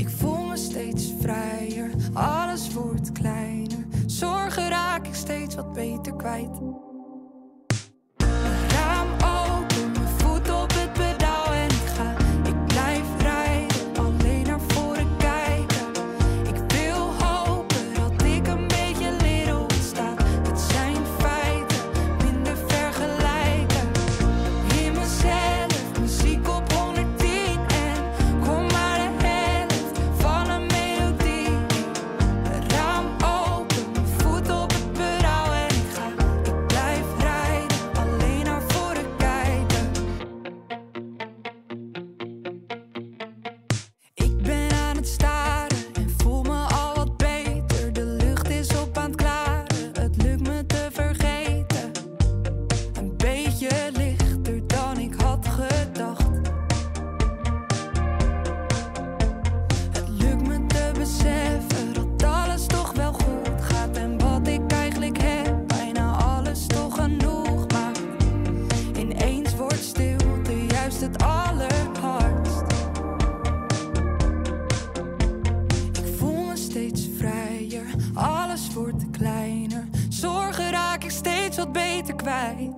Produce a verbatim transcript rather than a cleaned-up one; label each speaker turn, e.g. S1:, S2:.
S1: Ik voel me steeds vrijer, alles wordt kleiner. Zorgen raak ik steeds wat beter kwijt. Een raam open, mijn voet op het pedaal en ik ga. Ik blijf rijden, alleen naar voren kijken. Ik wil hopen dat ik een beetje little sta. Het zijn feiten, minder vergelijken. In mezelf, muziek op honderdtien en kom maar de helft van een melodie. Een raam open, mijn voet op het pedaal en ik ga. Ik blijf rijden, alleen naar voren kijken. Ik ben aan het staren en voel me al wat beter. De lucht is op aan het klaren, het lukt me te vergeten. Een beetje lichter dan ik had gedacht. Het lukt me te beseffen dat alles toch wel goed gaat. En wat ik eigenlijk heb, bijna alles toch genoeg maakt. Ineens wordt stilte juist het allerhardst. Ik voel me steeds vrijer, alles wordt kleiner. Zorgen raak ik steeds wat beter kwijt.